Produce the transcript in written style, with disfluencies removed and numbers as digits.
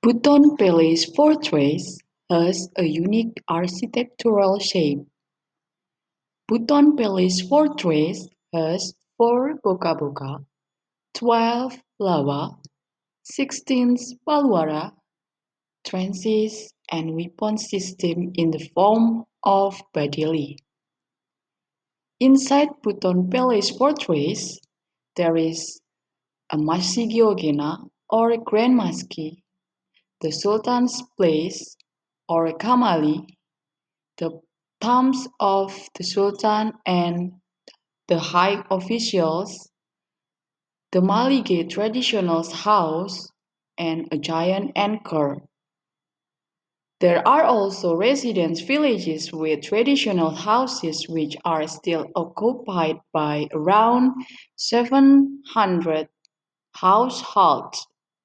Buton Palace Fortress has a unique architectural shape. Buton Palace Fortress has 4 boca-boca, 12 lava, 16 palwara, trenches, and weapon system in the form of Badili. Inside Buton Palace Fortress, there is a Masjidiogena or a Grand Mosque, the Sultan's Place or a Kamali, the tombs of the Sultan and the high officials, the Malige traditional house, and a giant anchor. There are also residence villages with traditional houses which are still occupied by around 700 households.